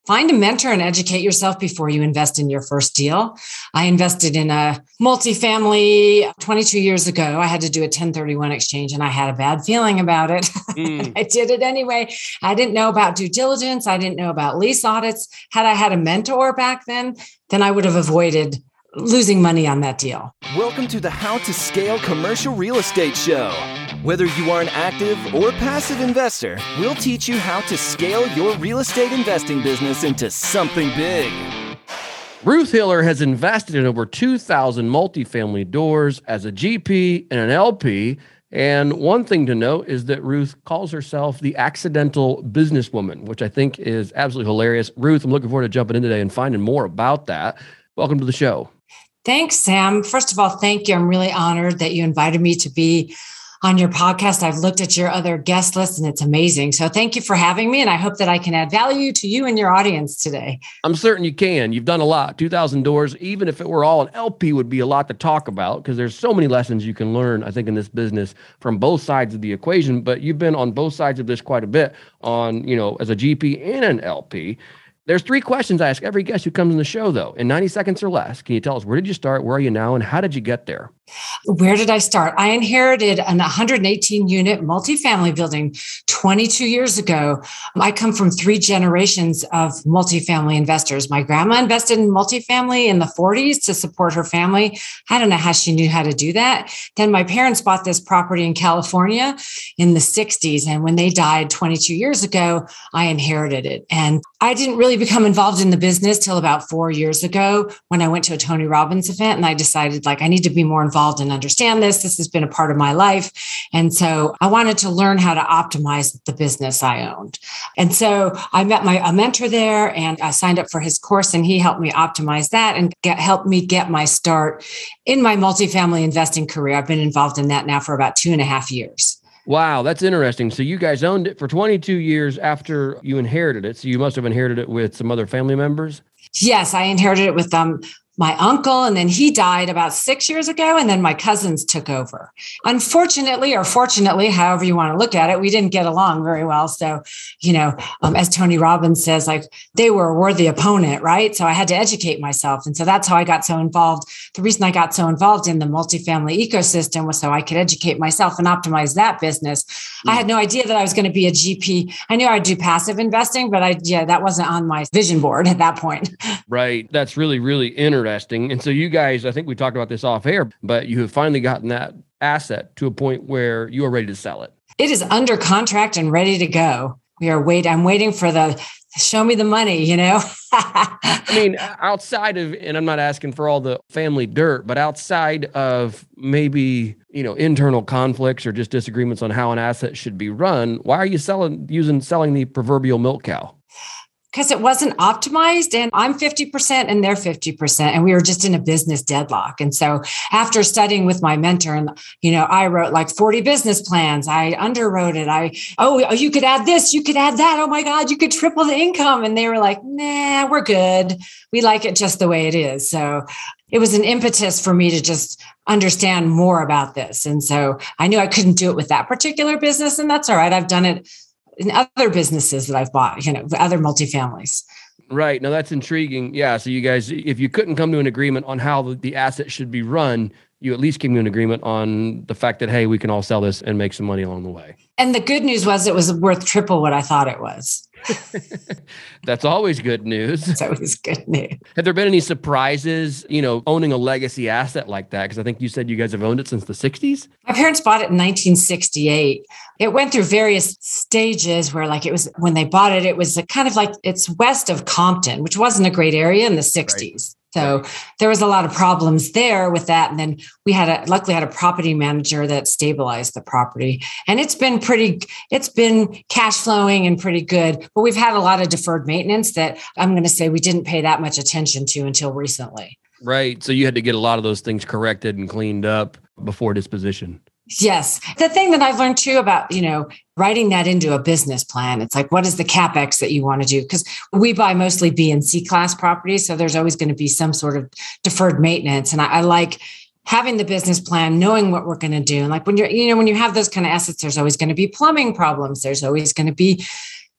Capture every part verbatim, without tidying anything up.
Find a mentor and educate yourself before you invest in your first deal. I invested in a multifamily twenty-two years ago. I had to do a ten thirty-one exchange and I had a bad feeling about it. Mm. I did it anyway. I didn't know about due diligence. I didn't know about lease audits. Had I had a mentor back then, then I would have avoided losing money on that deal. Welcome to the How to Scale Commercial Real Estate Show. Whether you are an active or passive investor, we'll teach you how to scale your real estate investing business into something big. Ruth Hiller has invested in over two thousand multifamily doors as a G P and an L P. And one thing to note is that Ruth calls herself the accidental businesswoman, which I think is absolutely hilarious. Ruth, I'm looking forward to jumping in today and finding more about that. Welcome to the show. Thanks, Sam. First of all, thank you. I'm really honored that you invited me to be on your podcast. I've looked at your other guest list and it's amazing. So thank you for having me. And I hope that I can add value to you and your audience today. I'm certain you can. You've done a lot. two thousand doors, even if it were all an L P, would be a lot to talk about because there's so many lessons you can learn, I think, in this business from both sides of the equation. But you've been on both sides of this quite a bit on, you know, as a G P and an L P. There's three questions I ask every guest who comes on the show, though, in ninety seconds or less. Can you tell us, where did you start? Where are you now? And how did you get there? Where did I start? I inherited an one hundred eighteen unit multifamily building twenty-two years ago. I come from three generations of multifamily investors. My grandma invested in multifamily in the forties to support her family. I don't know how she knew how to do that. Then my parents bought this property in California in the sixties. And when they died twenty-two years ago, I inherited it. And I didn't really become involved in the business till about four years ago when I went to a Tony Robbins event and I decided like I need to be more involved and understand this. This has been a part of my life. And so I wanted to learn how to optimize the business I owned. And so I met my a mentor there and I signed up for his course and he helped me optimize that and get, helped me get my start in my multifamily investing career. I've been involved in that now for about two and a half years. Wow, that's interesting. So you guys owned it for twenty-two years after you inherited it. So you must have inherited it with some other family members? Yes, I inherited it with um, my uncle, and then he died about six years ago, and then my cousins took over. Unfortunately, or fortunately, however you want to look at it, we didn't get along very well. So, you know, um, as Tony Robbins says, like they were a worthy opponent, right? So I had to educate myself. And so that's how I got so involved. The reason I got so involved in the multifamily ecosystem was so I could educate myself and optimize that business. Mm. I had no idea that I was going to be a G P. I knew I'd do passive investing, but I, yeah, that wasn't on my vision board at that point. Right. That's really, really interesting. And so you guys, I think we talked about this off air, but you have finally gotten that asset to a point where you are ready to sell it. It is under contract and ready to go. We are waiting. I'm waiting for the show me the money, you know? I mean, outside of, and I'm not asking for all the family dirt, but outside of maybe, you know, internal conflicts or just disagreements on how an asset should be run, why are you selling, using, selling the proverbial milk cow? Because it wasn't optimized and I'm fifty percent and they're fifty percent. And we were just in a business deadlock. And so after studying with my mentor, and, you know, I wrote like forty business plans. I underwrote it. I, oh, you could add this, you could add that. Oh my God, you could triple the income. And they were like, nah, we're good. We like it just the way it is. So it was an impetus for me to just understand more about this. And so I knew I couldn't do it with that particular business. And that's all right. I've done it in other businesses that I've bought, you know, other multifamilies. Right. Now that's intriguing. Yeah. So you guys, if you couldn't come to an agreement on how the, the asset should be run, you at least came to an agreement on the fact that, hey, we can all sell this and make some money along the way. And the good news was it was worth triple what I thought it was. That's always good news. That's always good news. Have there been any surprises, you know, owning a legacy asset like that? Because I think you said you guys have owned it since the sixties. My parents bought it in nineteen sixty-eight. It went through various stages where like it was, when they bought it, it was kind of like it's west of Compton, which wasn't a great area in the sixties. Right. So there was a lot of problems there with that. And then we had a, luckily had a property manager that stabilized the property. And it's been pretty, it's been cash flowing and pretty good. But we've had a lot of deferred maintenance that I'm going to say we didn't pay that much attention to until recently. Right. So you had to get a lot of those things corrected and cleaned up before disposition. Yes. The thing that I've learned too about, you know, writing that into a business plan, it's like, what is the CapEx that you want to do? Because we buy mostly B and C class properties. So there's always going to be some sort of deferred maintenance. And I, I like having the business plan, knowing what we're going to do. And like when you're, you know, when you have those kind of assets, there's always going to be plumbing problems. There's always going to be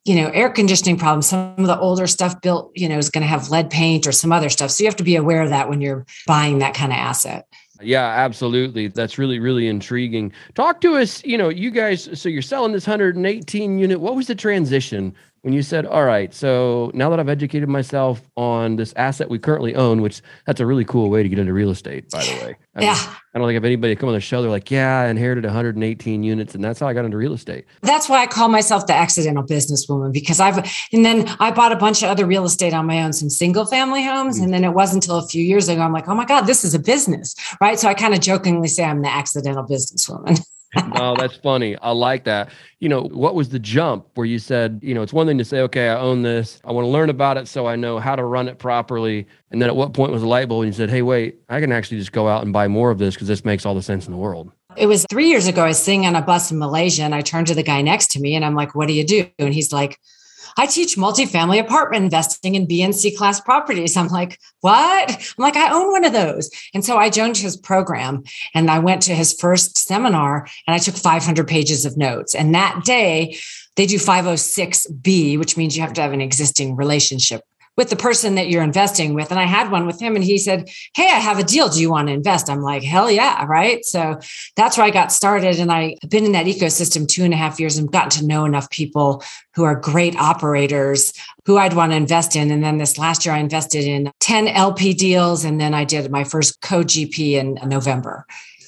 you know, air conditioning problems. Some of the older stuff built, you know, is going to have lead paint or some other stuff. So you have to be aware of that when you're buying that kind of asset. Yeah, absolutely. That's really, really intriguing. Talk to us, you know, you guys, so you're selling this one hundred eighteen unit. What was the transition when you said, all right, so now that I've educated myself on this asset we currently own, which that's a really cool way to get into real estate, by the way. I yeah. mean, I don't think if anybody come on the show, they're like, yeah, I inherited one hundred eighteen units and that's how I got into real estate. That's why I call myself the accidental businesswoman, because I've, and then I bought a bunch of other real estate on my own, some single family homes. Mm-hmm. And then it wasn't until a few years ago, I'm like, oh my God, this is a business, right? So I kind of jokingly say I'm the accidental businesswoman. No, that's funny. I like that. You know, what was the jump where you said, you know, it's one thing to say, okay, I own this. I want to learn about it so I know how to run it properly. And then at what point was the light bulb and you said, hey, wait, I can actually just go out and buy more of this because this makes all the sense in the world. It was three years ago. I was sitting on a bus in Malaysia and I turned to the guy next to me and I'm like, what do you do? And he's like, I teach multifamily apartment investing in B and C class properties. I'm like, what? I'm like, I own one of those. And so I joined his program and I went to his first seminar and I took five hundred pages of notes. And that day they do five oh six B, which means you have to have an existing relationship with the person that you're investing with. And I had one with him and he said, hey, I have a deal. Do you want to invest? I'm like, hell yeah. Right. So that's where I got started. And I've been in that ecosystem two and a half years and gotten to know enough people who are great operators who I'd want to invest in. And then this last year I invested in ten L P deals. And then I did my first co-G P in November.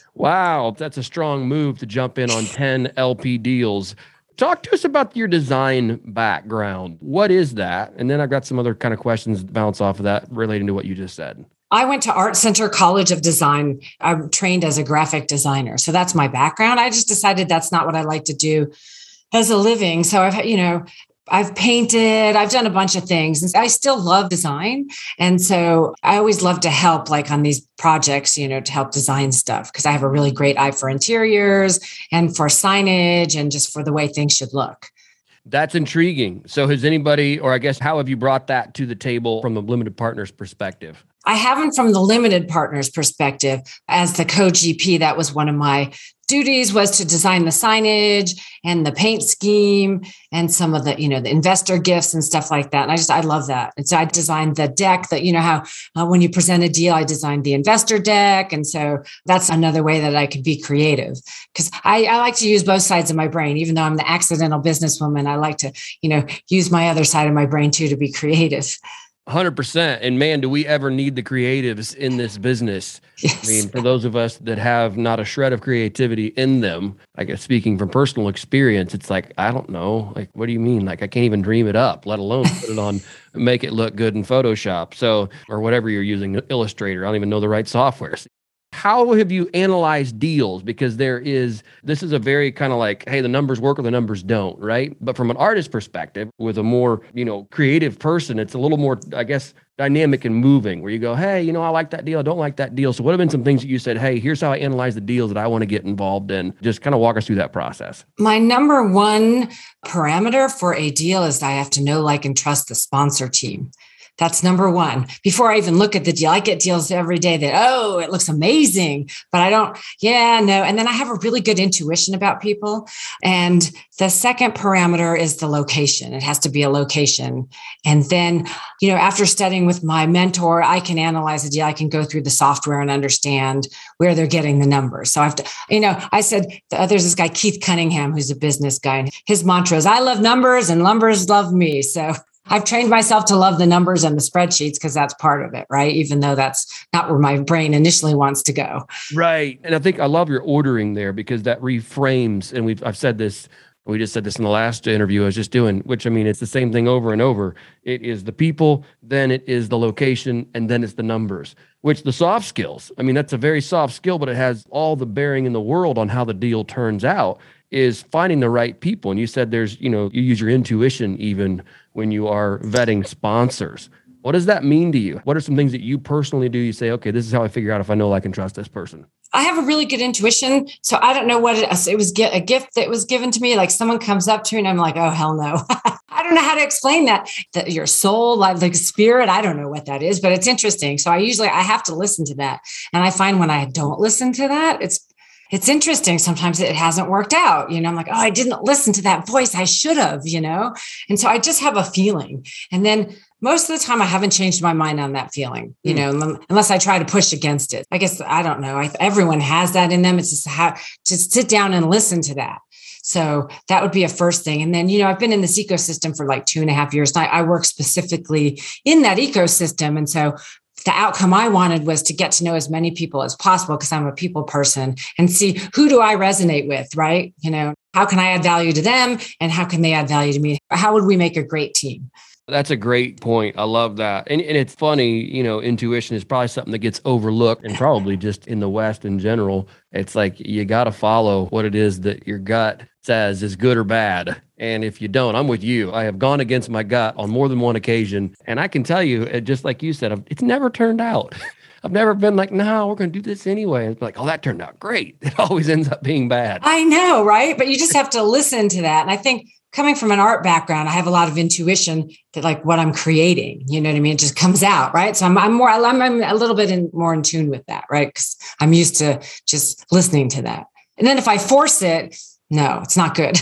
Wow. That's a strong move to jump in on ten L P deals. Talk to us about your design background. What is that? And then I've got some other kind of questions to bounce off of that relating to what you just said. I went to Art Center College of Design. I'm trained as a graphic designer. So that's my background. I just decided that's not what I like to do as a living. So I've, you know, I've painted, I've done a bunch of things and I still love design. And so I always love to help like on these projects, you know, to help design stuff because I have a really great eye for interiors and for signage and just for the way things should look. That's intriguing. So has anybody, or I guess, how have you brought that to the table from a limited partner's perspective? I haven't from the limited partner's perspective. As the co-G P, that was one of my duties was to design the signage and the paint scheme and some of the, you know, the investor gifts and stuff like that. And I just, I love that. And so I designed the deck that, you know, how uh, when you present a deal, I designed the investor deck. And so that's another way that I could be creative because I, I like to use both sides of my brain, even though I'm the accidental businesswoman. I like to, you know, use my other side of my brain too, to be creative. one hundred percent. And man, do we ever need the creatives in this business? Yes. I mean, for those of us that have not a shred of creativity in them, I guess speaking from personal experience, it's like, I don't know, like, what do you mean? Like, I can't even dream it up, let alone put it on, make it look good in Photoshop. So, or whatever you're using, Illustrator, I don't even know the right software. How have you analyzed deals? Because there is, this is a very kind of like, hey, the numbers work or the numbers don't, right? But from an artist perspective, with a more, you know, creative person, it's a little more, I guess, dynamic and moving where you go, hey, you know, I like that deal. I don't like that deal. So what have been some things that you said, hey, here's how I analyze the deals that I want to get involved in? Just kind of walk us through that process. My number one parameter for a deal is I have to know, like, and trust the sponsor team. That's number one. Before I even look at the deal, I get deals every day that, oh, it looks amazing, but I don't, yeah, no. And then I have a really good intuition about people. And the second parameter is the location. It has to be a location. And then, you know, after studying with my mentor, I can analyze a deal. I can go through the software and understand where they're getting the numbers. So I have to, you know, I said, there's this guy, Keith Cunningham, who's a business guy. And his mantra is, I love numbers and numbers love me. So I've trained myself to love the numbers and the spreadsheets because that's part of it, right? Even though that's not where my brain initially wants to go. Right. And I think I love your ordering there because that reframes, and we've I've said this, we just said this in the last interview I was just doing, which I mean, it's the same thing over and over. It is the people, then it is the location, and then it's the numbers, which the soft skills, I mean, that's a very soft skill, but it has all the bearing in the world on how the deal turns out, is finding the right people. And you said there's, you know, you use your intuition even when you are vetting sponsors. What does that mean to you? What are some things that you personally do? You say, okay, this is how I figure out if I know I can trust this person. I have a really good intuition. So I don't know what it is. It was a gift that was given to me. Like someone comes up to me and I'm like, oh, hell no. I don't know how to explain that. That your soul, like, like spirit, I don't know what that is, but it's interesting. So I usually, I have to listen to that. And I find when I don't listen to that, it's it's interesting. Sometimes it hasn't worked out. You know, I'm like, oh, I didn't listen to that voice. I should have, you know? And so I just have a feeling. And then most of the time I haven't changed my mind on that feeling, you mm. know, unless I try to push against it. I guess, I don't know. I, everyone has that in them. It's just how to sit down and listen to that. So that would be a first thing. And then, you know, I've been in this ecosystem for like two and a half years. And I, I work specifically in that ecosystem. And so the outcome I wanted was to get to know as many people as possible because I'm a people person and see who do I resonate with, right? You know, how can I add value to them and how can they add value to me? How would we make a great team? That's a great point. I love that. And, and it's funny, you know, intuition is probably something that gets overlooked and probably just in the West in general. It's like you got to follow what it is that your gut says is good or bad. And if you don't, I'm with you. I have gone against my gut on more than one occasion. And I can tell you, just like you said, it's never turned out. I've never been like, no, we're going to do this anyway. And it's like, oh, that turned out great. It always ends up being bad. I know, right? But you just have to listen to that. And I think coming from an art background, I have a lot of intuition that like what I'm creating, you know what I mean? It just comes out, right? So I'm, I'm more, I'm, I'm a little bit in, more in tune with that, right? Because I'm used to just listening to that. And then if I force it, no, it's not good.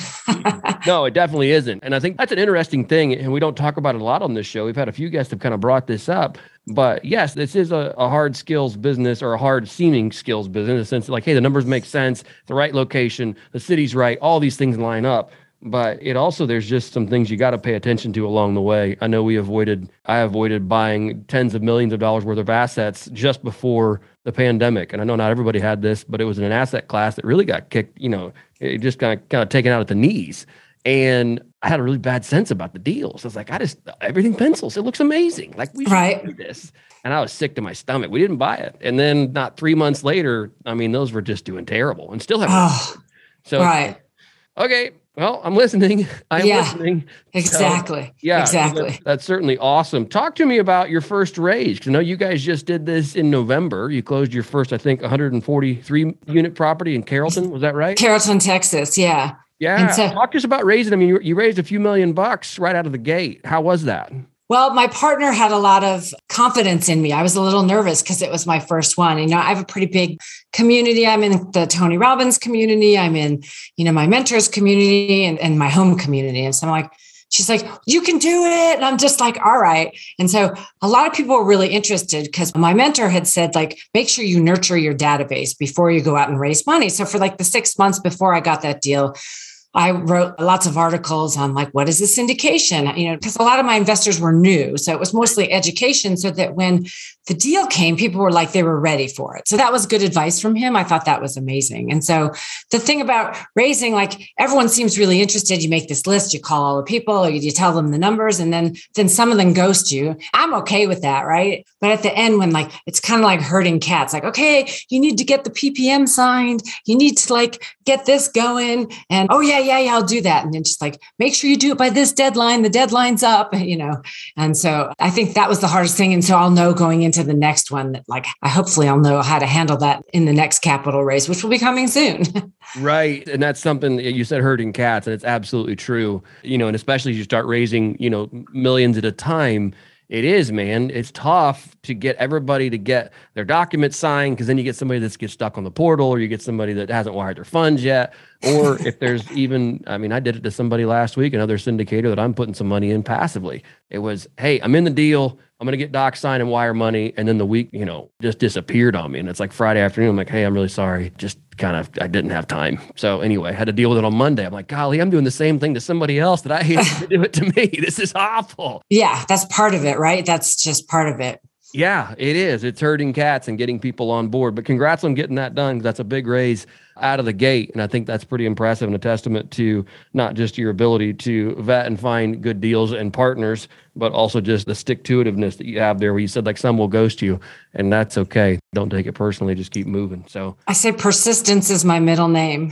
No, it definitely isn't. And I think that's an interesting thing. And we don't talk about it a lot on this show. We've had a few guests have kind of brought this up. But yes, this is a, a hard skills business or a hard seeming skills business in the sense that like, hey, the numbers make sense, the right location, the city's right, all these things line up. But it also, there's just some things you got to pay attention to along the way. I know we avoided, I avoided buying tens of millions of dollars worth of assets just before the pandemic. And I know not everybody had this, but it was in an asset class that really got kicked, you know, it just got kind of taken out at the knees. And I had a really bad sense about the deals. I was like, I just, everything pencils. It looks amazing. Like we should right. do this. And I was sick to my stomach. We didn't buy it. And then not three months later, I mean, those were just doing terrible and still haven't. Oh, so, right. Okay. Well, I'm listening. I'm yeah, listening. Exactly. So, yeah, exactly. That, that's certainly awesome. Talk to me about your first raise. Because I know you guys just did this in November. You closed your first, I think, one hundred forty-three unit property in Carrollton. Was that right? Carrollton, Texas. Yeah. Yeah. So, talk to us about raising. I mean, you, you raised a few million bucks right out of the gate. How was that? Well, my partner had a lot of confidence in me. I was a little nervous because it was my first one. You know, I have a pretty big community. I'm in the Tony Robbins community. I'm in, you know, my mentors community and, and my home community. And so I'm like, she's like, you can do it. And I'm just like, all right. And so a lot of people were really interested because my mentor had said, like, make sure you nurture your database before you go out and raise money. So for like the six months before I got that deal, I wrote lots of articles on like, what is a syndication? You know, because a lot of my investors were new. So it was mostly education so that when the deal came, people were like, they were ready for it. So that was good advice from him. I thought that was amazing. And so the thing about raising, like everyone seems really interested. You make this list, you call all the people, or you tell them the numbers, and then, then some of them ghost you. I'm okay with that, right? But at the end, when like, it's kind of like herding cats, like, okay, you need to get the P P M signed. You need to like get this going. And oh yeah, yeah, yeah, I'll do that. And then just like, make sure you do it by this deadline. The deadline's up, you know? And so I think that was the hardest thing. And so I'll know going into the next one that like, I hopefully I'll know how to handle that in the next capital raise, which will be coming soon. Right. And that's something you said, herding cats, and it's absolutely true, you know, and especially as you start raising, you know, millions at a time. It is, man. It's tough to get everybody to get their documents signed because then you get somebody that gets stuck on the portal, or you get somebody that hasn't wired their funds yet. Or if there's even, I mean, I did it to somebody last week, another syndicator that I'm putting some money in passively. It was, hey, I'm in the deal. I'm going to get doc sign and wire money. And then the week, you know, just disappeared on me. And it's like Friday afternoon. I'm like, hey, I'm really sorry. Just kind of, I didn't have time. So anyway, I had to deal with it on Monday. I'm like, golly, I'm doing the same thing to somebody else that I hate to do it to me. This is awful. Yeah, that's part of it, right? That's just part of it. Yeah, it is. It's herding cats and getting people on board. But congrats on getting that done, because that's a big raise out of the gate. And I think that's pretty impressive and a testament to not just your ability to vet and find good deals and partners, but also just the stick-to-itiveness that you have there, where you said like some will ghost you, and that's okay. Don't take it personally. Just keep moving. So I say persistence is my middle name.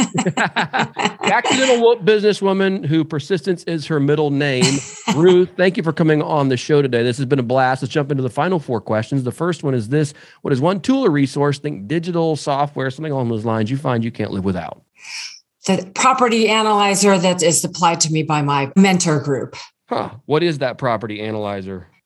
Accidental businesswoman who persistence is her middle name. Ruth, thank you for coming on the show today. This has been a blast. Let's jump into the final four questions. The first one is this: what is one tool or resource, think digital software, something along those lines, you find you can't live without? The property analyzer that is supplied to me by my mentor group. Huh. What is that property analyzer?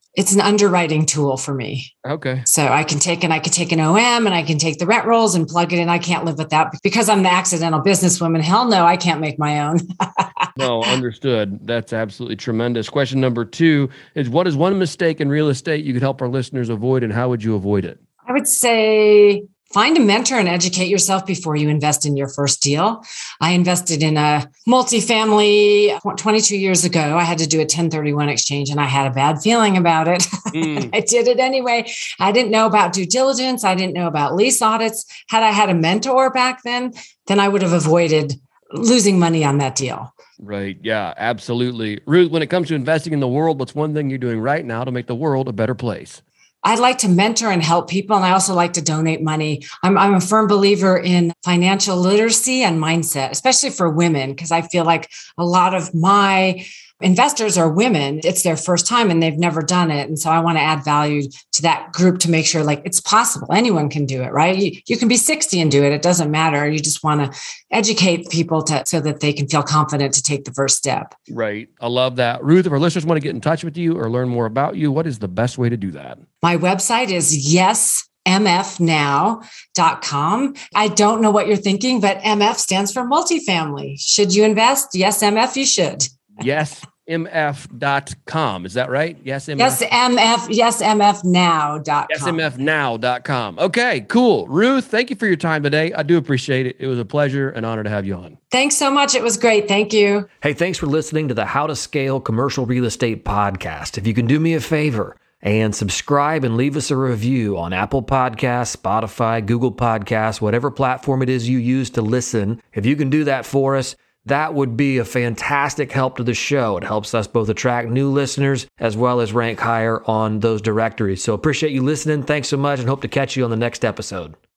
It's an underwriting tool for me. Okay. So I can take and I can take an O M and I can take the rent rolls and plug it in. I can't live without because I'm the accidental businesswoman. Hell no, I can't make my own. No, understood. That's absolutely tremendous. Question number two is, what is one mistake in real estate you could help our listeners avoid, and how would you avoid it? I would say find a mentor and educate yourself before you invest in your first deal. I invested in a multifamily twenty-two years ago. I had to do a ten thirty-one exchange and I had a bad feeling about it. Mm. I did it anyway. I didn't know about due diligence. I didn't know about lease audits. Had I had a mentor back then, then I would have avoided losing money on that deal. Right. Yeah, absolutely. Ruth, when it comes to investing in the world, what's one thing you're doing right now to make the world a better place? I'd like to mentor and help people. And I also like to donate money. I'm, I'm a firm believer in financial literacy and mindset, especially for women, because I feel like a lot of my investors are women. It's their first time and they've never done it. And so I want to add value to that group to make sure like it's possible. Anyone can do it, right? You, you can be sixty and do it. It doesn't matter. You just want to educate people to so that they can feel confident to take the first step. Right. I love that. Ruth, if our listeners want to get in touch with you or learn more about you, what is the best way to do that? My website is yes m f now dot com. I don't know what you're thinking, but M F stands for multifamily. Should you invest? Yes, M F, you should. yes m f dot com. Is that right? Yes, M F. Yes, M F. Yes, M F now dot com. yes m f now dot com. Okay, cool. Ruth, thank you for your time today. I do appreciate it. It was a pleasure and honor to have you on. Thanks so much. It was great. Thank you. Hey, thanks for listening to the How to Scale Commercial Real Estate podcast. If you can do me a favor and subscribe and leave us a review on Apple Podcasts, Spotify, Google Podcasts, whatever platform it is you use to listen, if you can do that for us, that would be a fantastic help to the show. It helps us both attract new listeners as well as rank higher on those directories. So appreciate you listening. Thanks so much and hope to catch you on the next episode.